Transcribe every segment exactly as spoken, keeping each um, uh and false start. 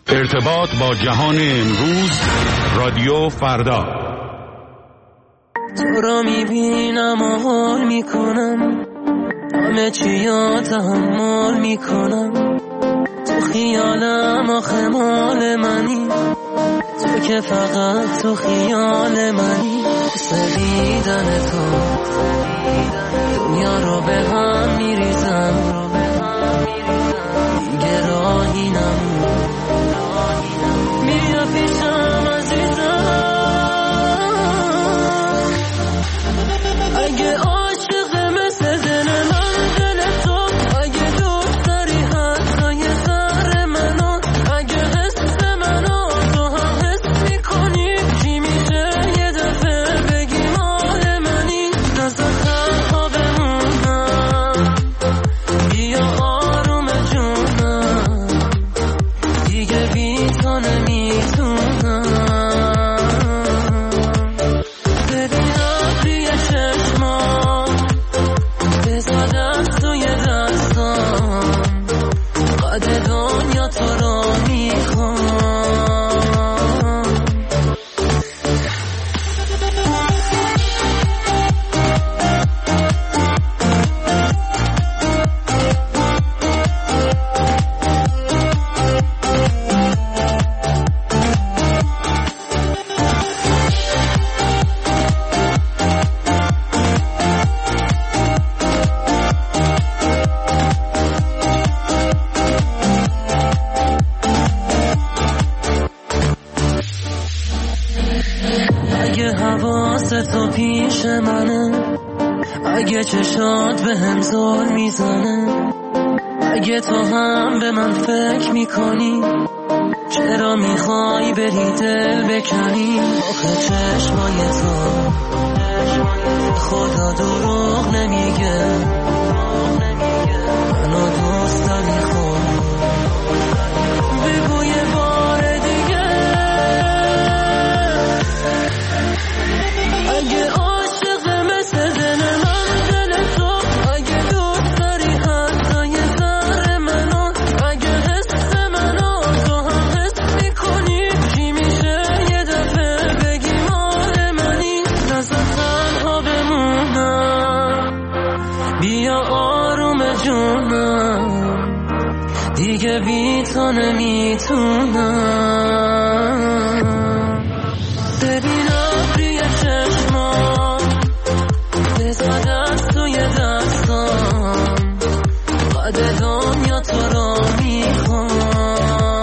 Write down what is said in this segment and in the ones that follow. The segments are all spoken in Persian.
ارتباط با جهان امروز، رادیو فردا. تو را میبینم و حال میکنم، همه چی را تحمل میکنم. تو خیالم آخه مال منی، تو که فقط تو خیال منی. سدیدن تو دنیا رو به هم میریزم، دیگه راهی نمون. بیا پیشم عزیزم، اگه عاشق مثل دل من دل تو، اگه دوست داری حتی یه ذره منو، اگه حس منو تو هم حس میکنی، چی میشه یه دفعه بگی مال منی. نزد تنها بمونم، بیا آروم جونم، دیگه بی تو نمیتونم. ببینم توی چشمام، بذار دست توی دستام، قد دنیا تو رو میخوام. اگه حواست تو پیش منه، اگه چشات به هم زل میزنه، اگه تو هم به من فکر میکنی، چرا میخوای بری دل بکنی؟ آخه چشمای تو خدا دروغ نمیگه، منو دوست داری خود. بگو یه بار دیگه، اگه عاشق مثل دل من دل تو، اگه دوست داری حتی یه ذره منو، اگه حس منو تو هم حس میکنی، چی میشه یه دفعه بگی مال منی. نزد تنها بمونم، بیا آروم جونم، دیگه بی تو نمیتونم. ببینم توی چشمام، بذار دست توی دستام، قد دنیا تو رو میخوام.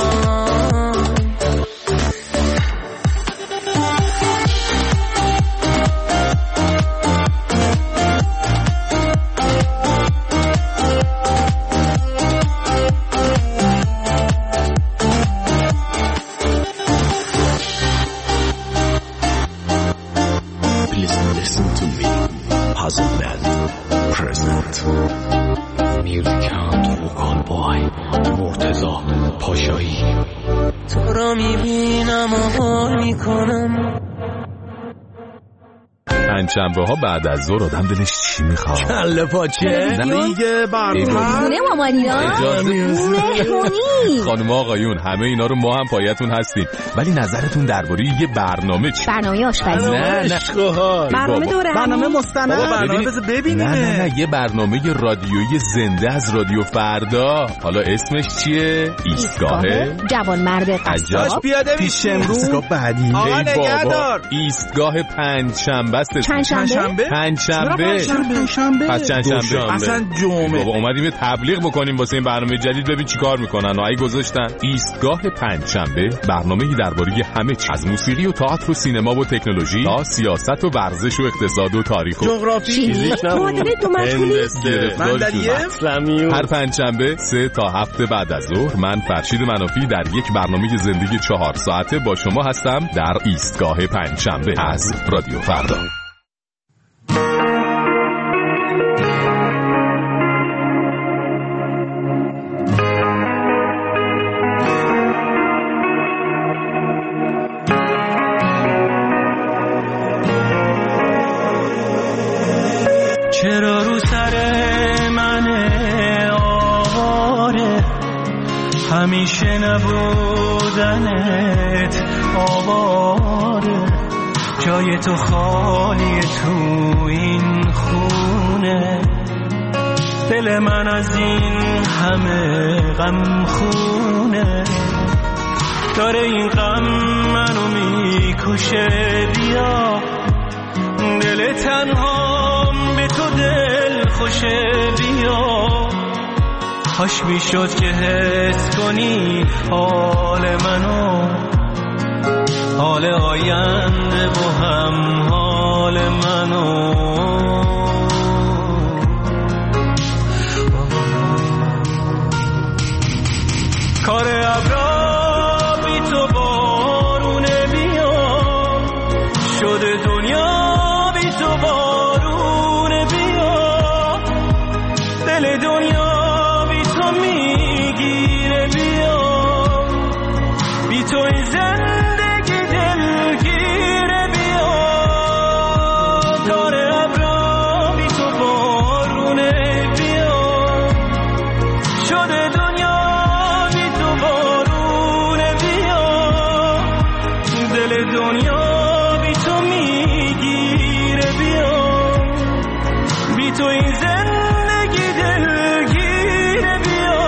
تو را میبینم و حال میکنم. پنجشنبه ها بعد از ظهر آدم دلش چی میخواد؟ کله پاچه دیگه برنامه خونه مامانینا، مهمونی. خانم آقایون همه اینا رو ما هم پایتون هستیم، ولی نظرتون درباره یه برنامه چی؟ برنامه آشپزی. نه نه برنامه دوره، برنامه مستند، برنامه بذار ببینیم. نه نه نه یه برنامه رادیویی زنده از رادیو فردا. حالا اسمش چیه؟ ایستگاه جوانمرد قصاب. پیاده پیش امروز ایستگاه بعدی. آقا نگهدار. ایستگاه پنجشنبه است. پنجشنبه؟ پنجشنبه. پنجشنبه. پس چندشنبه. اصلا جمعه. بابا اومدیم یه تبلیغ بکنیم واسه این برنامه جدید، ببین چیکار میکنن. و ای گذاشتن ایستگاه پنجشنبه، برنامه‌ای درباره همه چیز، از موسیقی و تئاتر و سینما و تکنولوژی تا سیاست و ورزش و اقتصاد و تاریخ و جغرافی. معادله دو مشغولی. مندلیه. هر پنجشنبه سه تا هفت بعد از ظهر من فرشید منافی در یک برنامه زندگی چهار ساعته با شما هستم در ایستگاه پنجشنبه از رادیو فردا. چرا رو سر من آواره همیشه نبودنت آواره، جای تو خالیه تو این خونه، دل من از این همه غم خونه، داره این غم منو میکشه. بیا دل تنهام به تو دل خوشه، بیا کاش میشد که حس کنی حال منو، حال آینده با هم حال منو. کار ابرا بی تو بارونه، بیا شده دنیا بی تو بارونه، بیا دل دنیا بی تو میگیره، بیا بی تو این زندگی دلگیره، بیا کار ابرا بی تو بارونه، بیا شده دنیا دنیا بی تو میگیره، بیا بی تو این زندگی دلگیره، بیا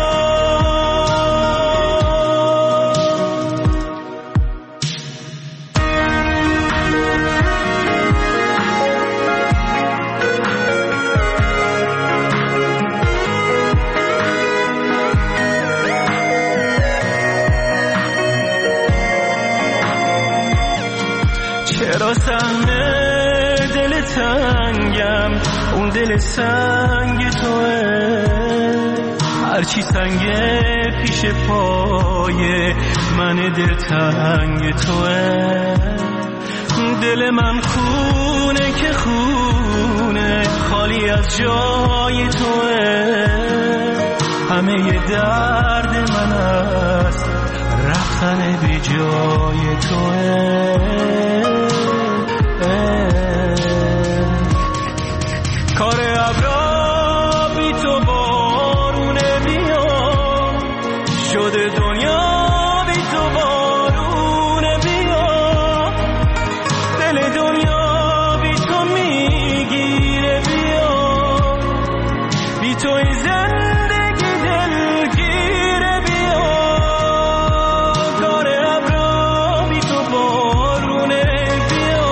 چرا سهمه دل تنگم، اون دل سنگ توه، هرچی سنگه پیش پای من دل تنگ توه، دل من خونه که خونه خالی از جای توه، همه درد من است رفتن بی جای توه. کار ابرا بی تو بارونه، بیا شده دنیا بی تو بارونه، بیا دل دنیا بی تو میگیره، بیا بی تو این زندگی دلگیره، بیا کار ابرا بی تو بارونه، بیا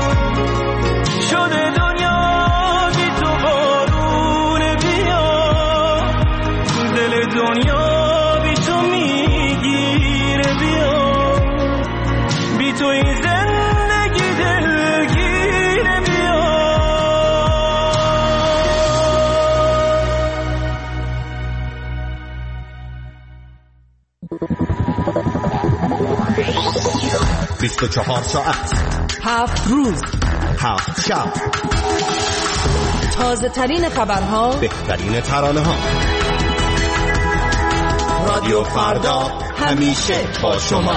شده دنیا بی تو بارونه، بیا دل دنیا بی تو میگیره، بیا بی تو این زندگی دلگیره، بیا بیست و چهار ساعت، هفت روز، هفت شب، تازه ترین خبرها، بهترین ترانه ها. رادیو فردا همیشه با شما.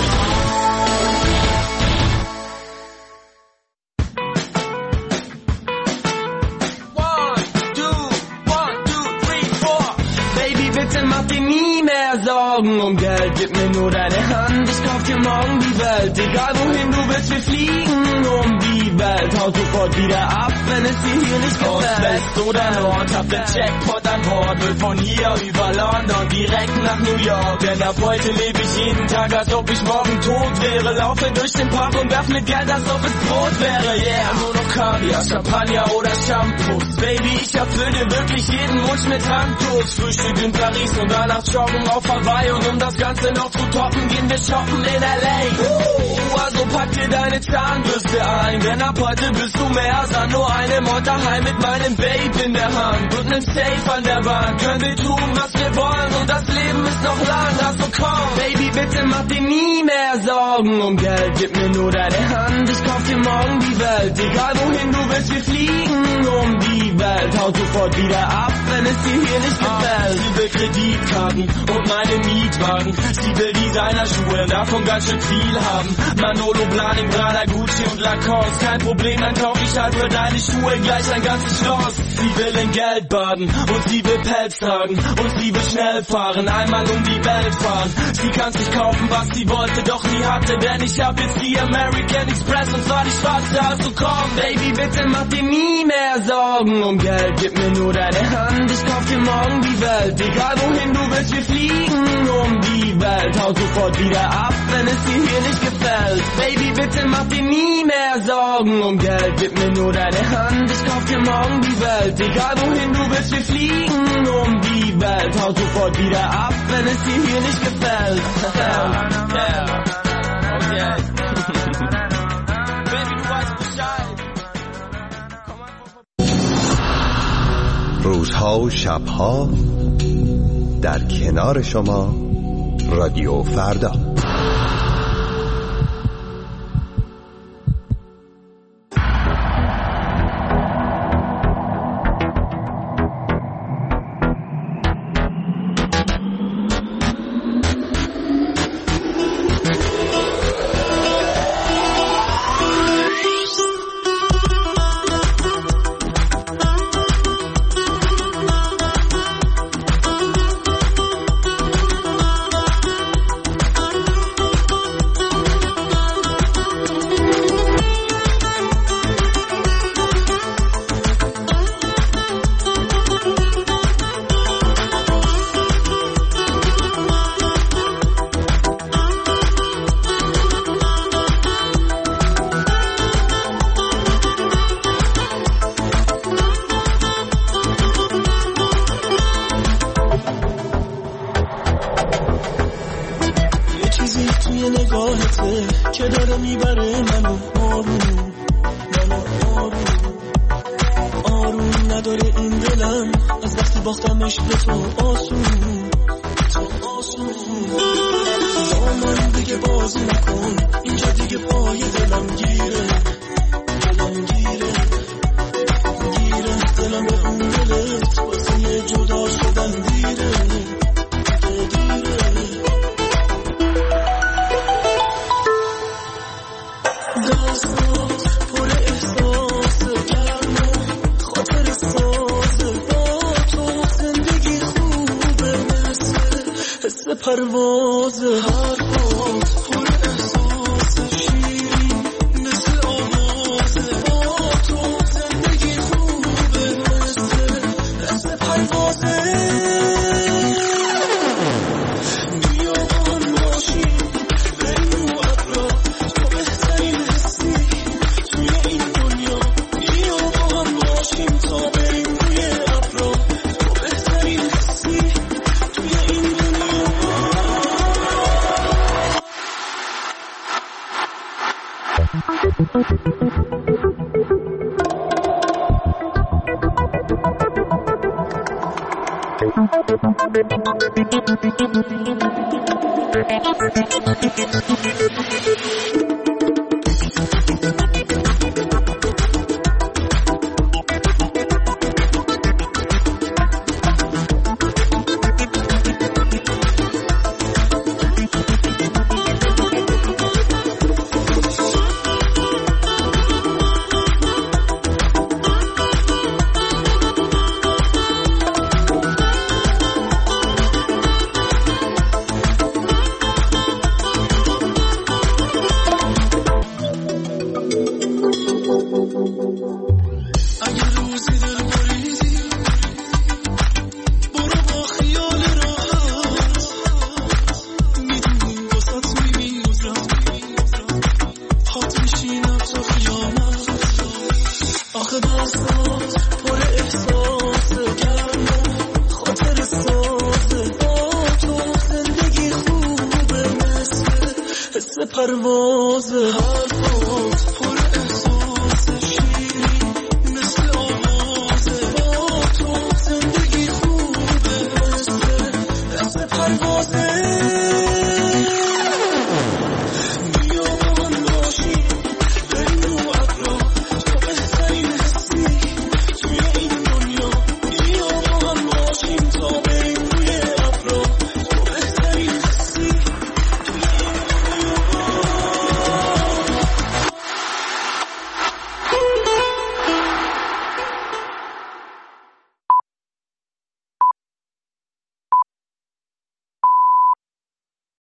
Sorgen um Geld, gib mir nur deine Hand, ich kauf dir morgen die Welt, egal wohin du willst, wir fliegen um die Welt, hau sofort wieder ab, wenn es dir hier nicht gefällt. West oder Nord, hab den Jackpot an Bord, will von hier über London direkt nach New York, denn ab heute lebe ich jeden Tag, als ob ich morgen tot wäre, laufe durch den Park und werf mit Geld, als ob es Brot wäre, yeah, nur noch Kaviar, Champagner oder Shampoos, Baby, ich erfüll dir wirklich jeden Wunsch mit Handtuch, Frühstück in Paris und danach joggen auf Hawaii und um das Ganze noch zu toppen, gehen wir shoppen in L A. Uh, also pack dir deine Zahnbürste ein, denn ab heute bist du mehr als nur eine Mod daheim mit meinem Babe in der Hand und nem Safe an der Wand. Können wir tun, was wir wollen und das Leben ist noch lang, also komm, Baby, bitte bitte mach dir nie mehr Sorgen um Geld, gib mir nur deine Hand, ich kauf dir morgen die Welt, egal wohin du willst, wir fliegen um die Welt, hau sofort wieder ab, wenn es dir hier nicht gefällt. Sie will Kreditkarten und meine Mietwagen, sie will Designerschuhe, davon ganz schön viel haben, Manolo, Blahnik, Prada, Gucci und Lacoste, kein Problem, dann kauf ich halt für deine Schuhe gleich ein ganzes Schloss. Sie will in Geld baden und sie will Pelz tragen und sie will schnell fahren, einmal um die Welt fahren. Sie kann sich kaufen, was sie wollte, doch nie hatte, denn ich hab jetzt die American Express und zwar die schwarze, also komm, Baby, bitte mach dir nie mehr Sorgen um Geld, gib mir nur deine Hand, ich kauf dir morgen die Welt, egal wohin du willst, wir fliegen um die Welt, hau sofort wieder ab, wenn es dir hier nicht gefällt. Baby, bitte mach dir nie mehr Sorgen um Geld, gib mir nur deine Hand, ich kauf dir morgen die Welt, egal wohin du willst, wir fliegen um die Welt, hau sofort wieder ab, wenn es dir hier nicht gefällt. Yeah, yeah, okay. Baby, du weißt Bescheid. روزها و شبها در کنار شما رادیو فردا. که داره میبره منو آروم منو آروم آروم نداره این دلم از وقتی باختمش به تو آسون تو آسون با من دیگه بازی نکن اینجا دیگه پای دلم گیره دلم گیره گیره دلم به اون دلت واسه جدا شدن دیره پرواز حرفات پر احساس شیرین مثل آواز با تو زندگی خوبه مثل مثل پروازه بیا با هم باشیم بریم رو ابرا تو بهترین حسی توی این دنیا بیا با هم باشیم تا بریم روی ابرا تو بهترین حسی توی این دنیا. پرواز حرفات